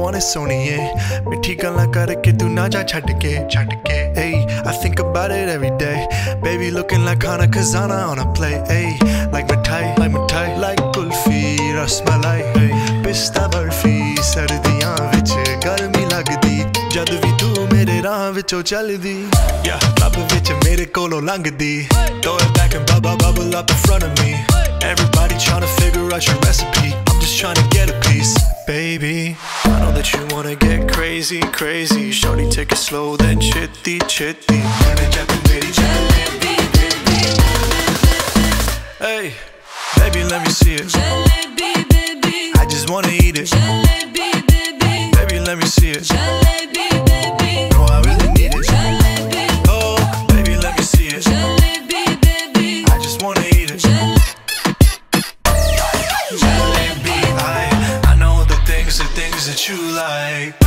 want सोनिए मिठी गल्लां करके तू ना जा छड्ड के Hey, I think about it every day. Baby looking like Hana Kazana on a plate. Hey, like mithai, like kulfi, rasmalai. Pista barfi, sardiyan vich garmi lagdi. Jad vi tu mere raah vichon chaldi. Yeah, club vich mere kolo langdi. Throw it back and bubble up in front of me. Everybody tryna figure out your recipe. I'm just tryna get a piece. Baby, I know that you wanna get crazy. Shorty, take it slow, then chitty. Hey, baby, let me see it. Jalebi, baby. I just wanna eat it. Jalebi, baby. Baby, let me see it. Jalebi, baby. No, I really need it. Jalebi. Oh, baby, let me see it. Jalebi, baby. I just wanna eat it. Jalebi, I know the things that you like.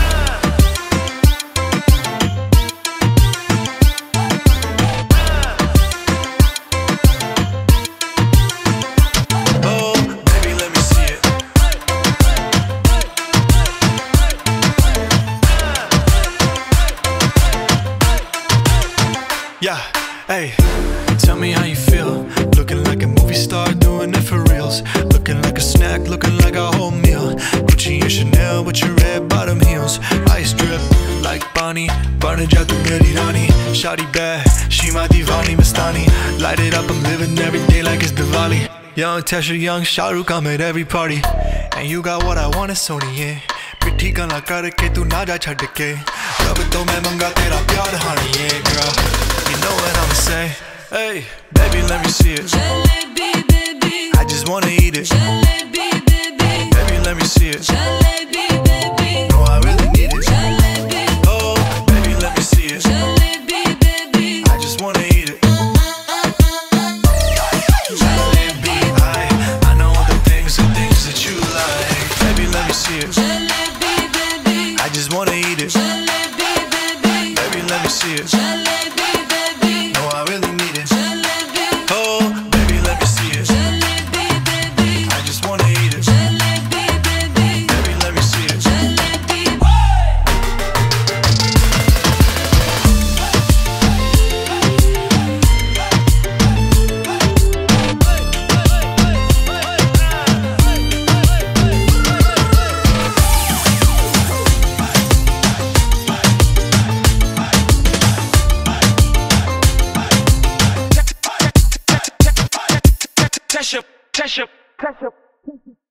Yeah, hey, tell me how you feel. Looking like a movie star, doing it for reals. Looking like a snack, looking like a whole meal. Gucci and Chanel with your red bottom heels. Ice drip like Bonnie, burn ja tu meri rani. Shawty bad, she my divani Mastani. Light it up, I'm living every day like it's Diwali. Young Tesha, young Shah Rukh, I'm at every party. And you got what I want, सोनिए मिठी गल्लां करके तू ना जा छड्ड के रब तो मैं मंगा तेरा प्यार हानिए girl. You know what I'ma say. Hey, baby, let me see it. Jalebi, baby. I just wanna eat it. Jalebi, baby. Baby, let me see it. Jalebi, baby. No, I really need it. Jalebi. Oh, baby, let me see it. Jalebi, baby. I just wanna eat it. Jalebi, I know the things that you like. Baby, let me see it. Jalebi, baby. I just wanna eat it. Jalebi, baby. Baby, let me see it. Jalebi, baby. No, I really need it. Jalebi. Oh, baby, let me see it. Jalebi, baby. I just wanna eat it. Jalebi, baby. Baby, let me see it. Jalebi. Tesha.